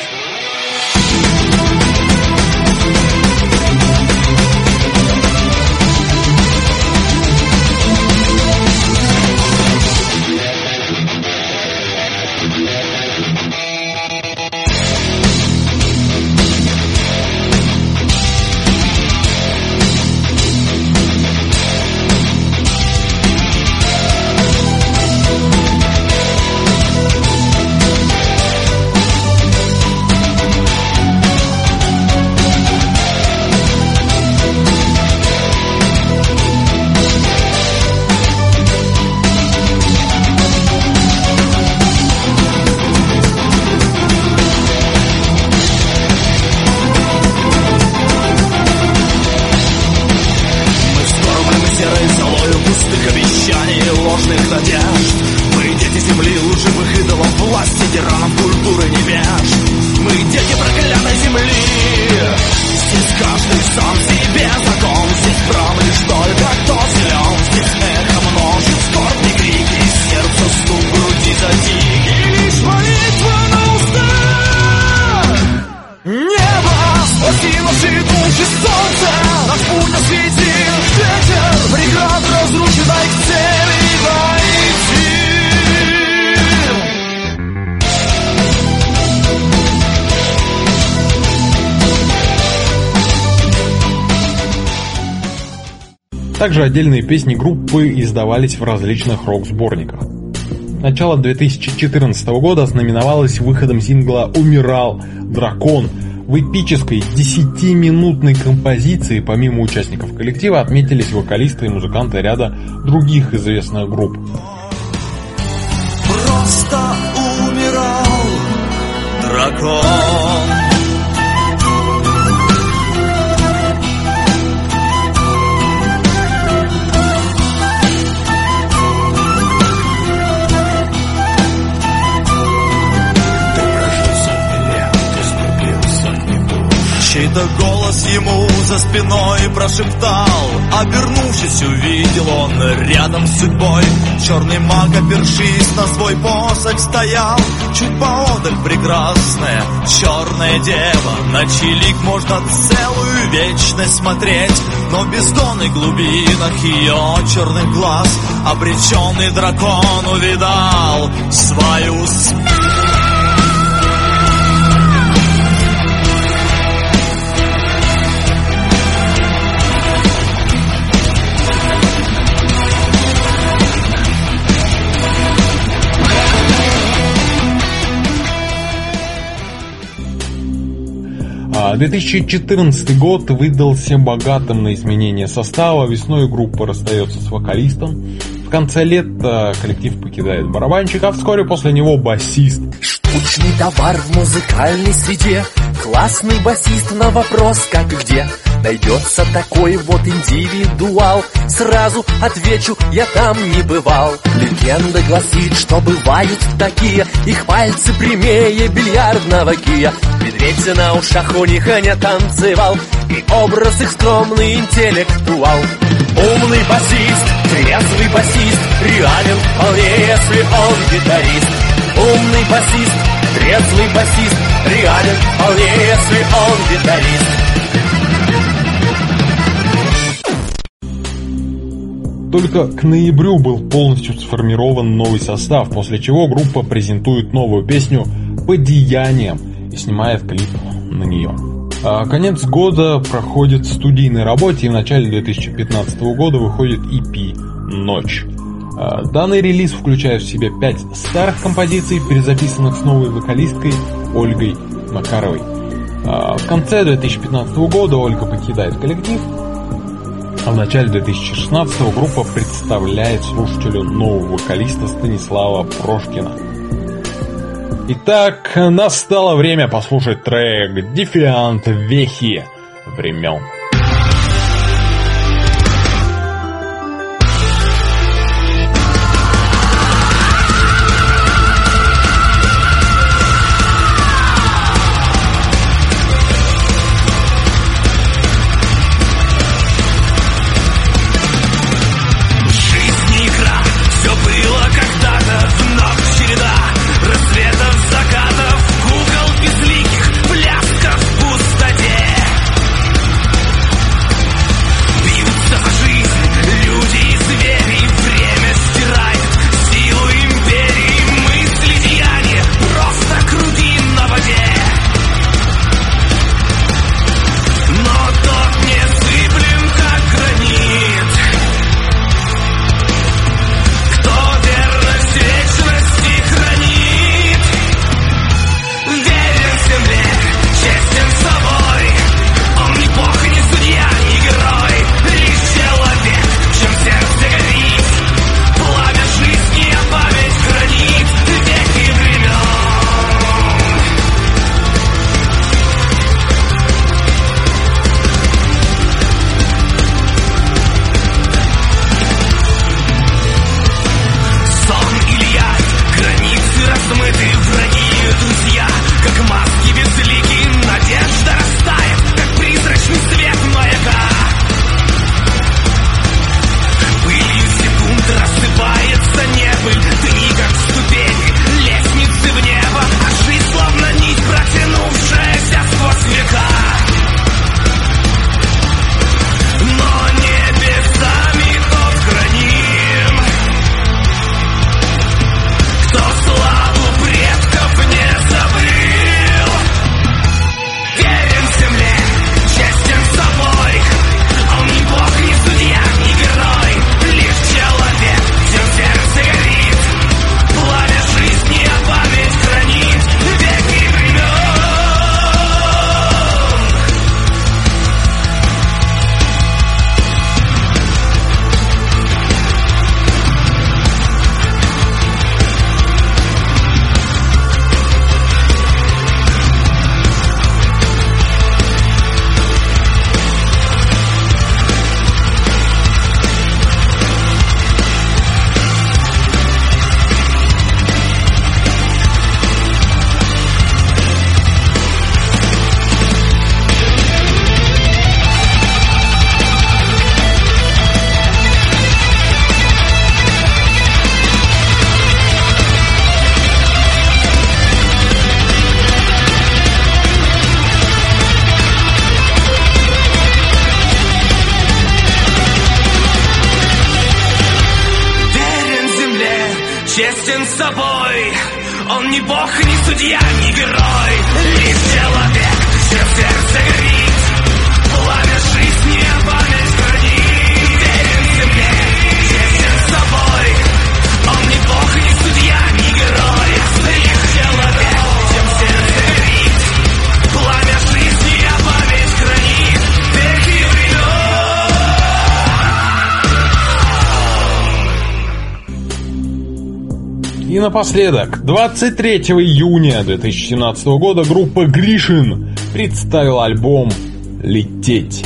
Также отдельные песни группы издавались в различных рок-сборниках. Начало две тысячи четырнадцатого года ознаменовалось выходом сингла «Умирал дракон». В эпической десятиминутной композиции помимо участников коллектива отметились вокалисты и музыканты ряда других известных групп. Просто умирал дракон. Кто-то голос ему за спиной прошептал. Обернувшись, увидел он рядом с судьбой. Черный маг, опершись на свой посох, стоял. Чуть поодаль прекрасная черная дева. На чей лик можно целую вечность смотреть. Но в бездонных глубинах ее черных глаз обреченный дракон увидал свою смерть. две тысячи четырнадцатый год выдался богатым на изменения состава. Весной группа расстается с вокалистом. В конце лета коллектив покидает барабанщик, а вскоре после него басист. Штучный товар в музыкальной среде. Классный басист на вопрос как и где. Найдется такой вот индивидуал. Сразу отвечу, я там не бывал. Легенда гласит, что бывают такие. Их пальцы прямее бильярдного кия. Медведь на ушах у них не танцевал. И образ их скромный интеллектуал. Умный басист, трезвый басист, реален вполне, если он гитарист. Умный басист, трезвый басист, реален вполне, если он гитарист. Только к ноябрю был полностью сформирован новый состав, после чего группа презентует новую песню «По деяниям» и снимает клип на нее. А конец года проходит в студийной работе, и в начале две тысячи пятнадцатого года выходит и пи «Ночь». А данный релиз включает в себя пять старых композиций, перезаписанных с новой вокалисткой Ольгой Макаровой. А в конце две тысячи пятнадцатого года Ольга покидает коллектив, а в начале две тысячи шестнадцатого группа представляет слушателю нового вокалиста Станислава Прошкина. Итак, настало время послушать трек «Дефиант вехи времен». Закатов, кукол безликих, пляска в пустоте. честен с собой. Он не бог, не судья, не герой, лишь человек, чье сердце горит. Пламя жизни, а память хранит. Верен себе, честен с собой. Он не бог, не судья, не герой, лишь человек, чье сердце горит. Пламя жизни, а память хранит. Веки времен. И напоследок, двадцать третьего июня две тысячи семнадцатого года группа Гришин представила альбом «Лететь».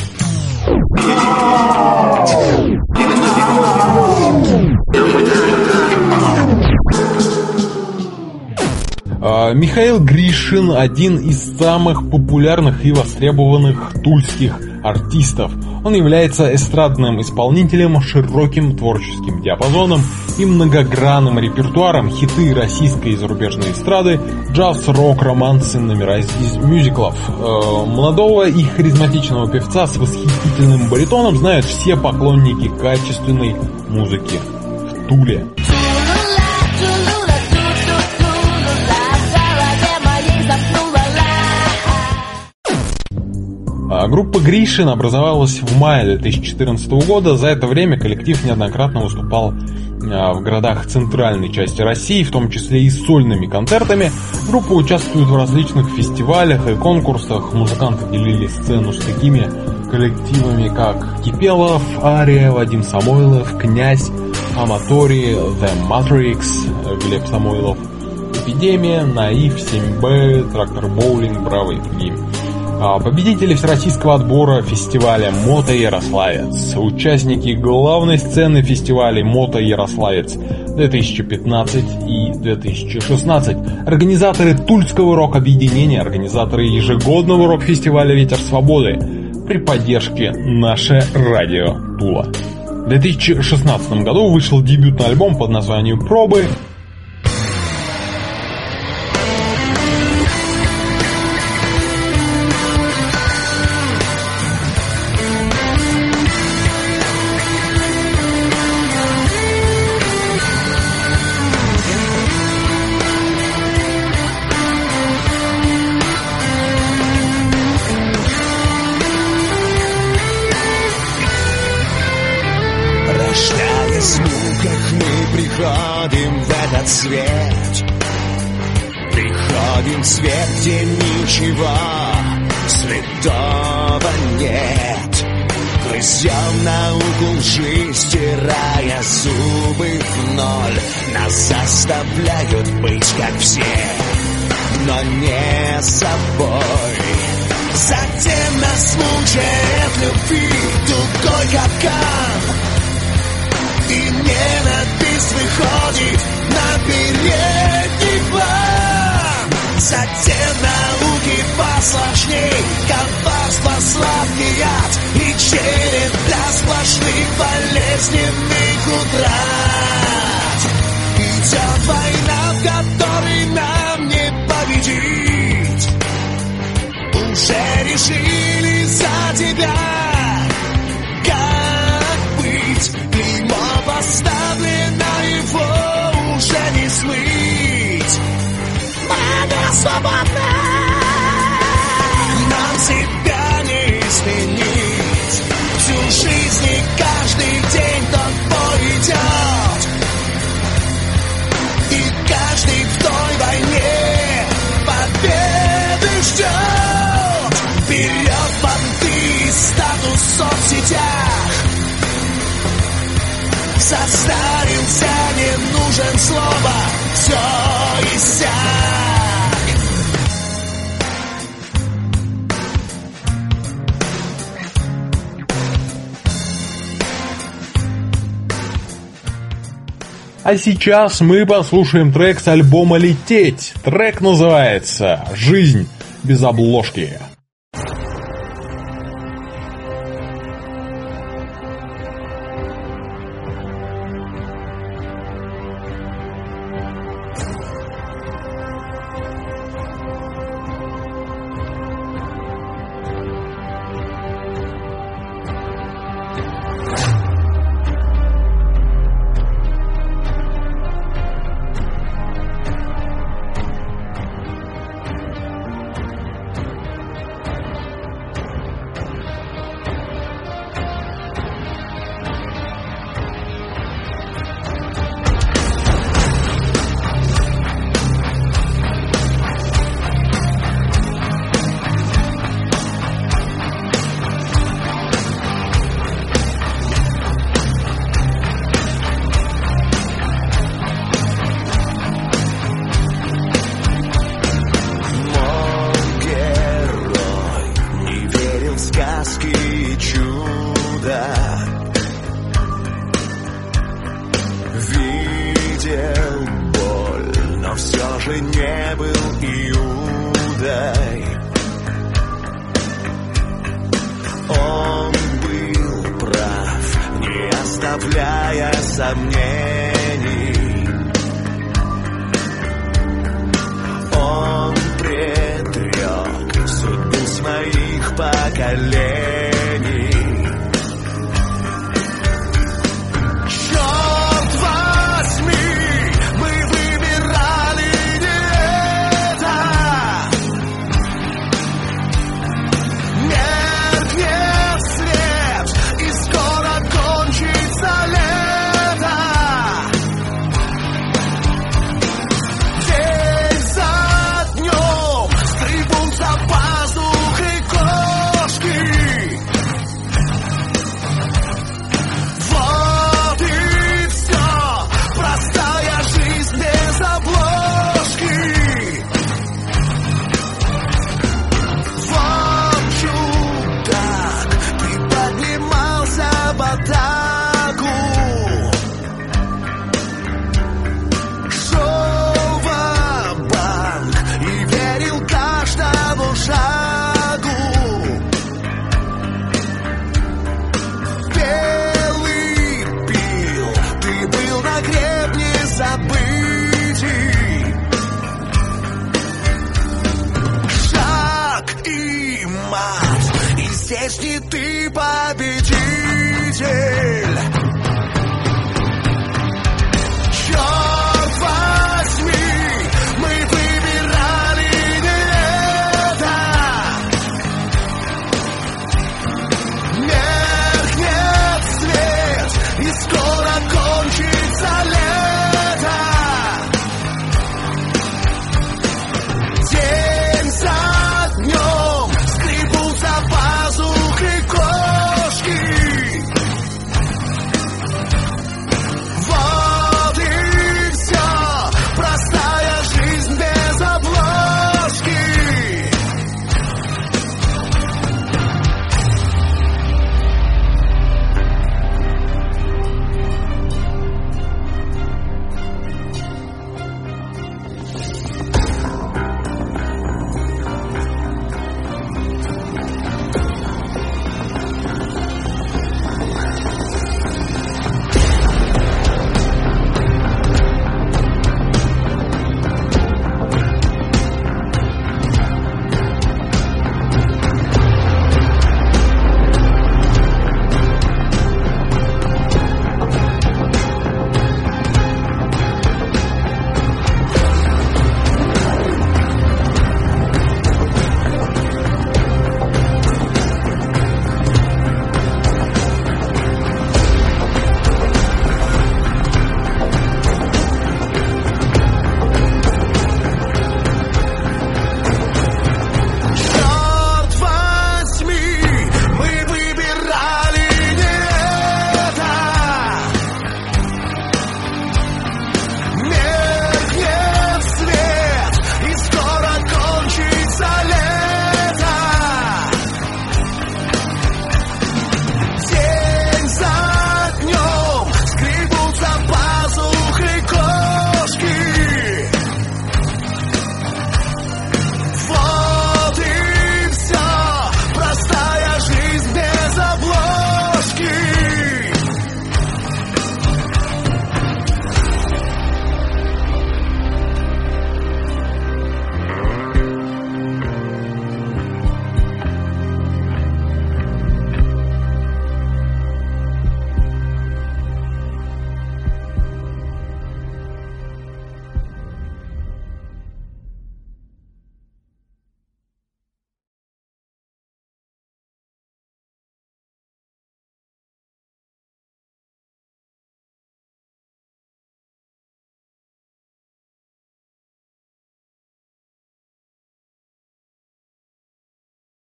Михаил Гришин – один из самых популярных и востребованных тульских артистов. Он является эстрадным исполнителем с широким творческим диапазоном и многогранным репертуаром: хиты российской и зарубежной эстрады, джаз, рок, романсы, номера из мюзиклов. Э, молодого и харизматичного певца с восхитительным баритоном знают все поклонники качественной музыки в Туле. Группа Гришин образовалась в мае две тысячи четырнадцатого года. За это время коллектив неоднократно выступал в городах центральной части России, в том числе и с сольными концертами. Группа участвует в различных фестивалях и конкурсах. Музыканты делили сцену с такими коллективами, как Кипелов, Ария, Вадим Самойлов, Князь, Аматори, The Matrix, Глеб Самойлов, Эпидемия, Наив, семь бэ, Трактор Боулинг, Браво и другие. Победители всероссийского отбора фестиваля «Мото Ярославец», участники главной сцены фестивалей «Мото Ярославец» две тысячи пятнадцать и две тысячи шестнадцать, организаторы Тульского рок-объединения, организаторы ежегодного рок-фестиваля «Ветер свободы» при поддержке «Наше радио Тула». В две тысячи шестнадцатом году вышел дебютный альбом под названием «Пробы». Приходим в этот свет, приходим в свет, где ничего святого нет. Грызем науку лжи, стирая зубы в ноль. Нас заставляют быть как все, но не собой. Затем нас мучает любви тугой капкан, и ненависть выходит на передний план. Затем науки посложней, коварство, сладкий яд и череп для сплошных болезненных утрат. Идет война, в которой нам не победить. Уже решили за тебя, как быть. Клеймо поставлено, его уже не смыть. Мы свободны, нам себя не изменить. Всю жизнь и каждый день тот бой идет, и каждый в той войне победы ждет. Вперед понты, статус в соцсетях состарился, не нужен слово, все иссяк. А сейчас мы послушаем трек с альбома «Лететь». Трек называется «Жизнь без обложки». не был Иудой. Он был прав, не оставляя сомнений. Он предрек судьбу своих поколений. Черт возьми, мы выбирали не это. Меркнет свет, и скоро кончится лето. День за днем стригут за пазухой кошки. Вот и все, простая жизнь без обложки. Вот чудак приподнимался в атаку, шел ва-банк и верил каждому шагу. Белый пил, ты был на гребне событий. Шаг и мат, и здесь не ты победитель.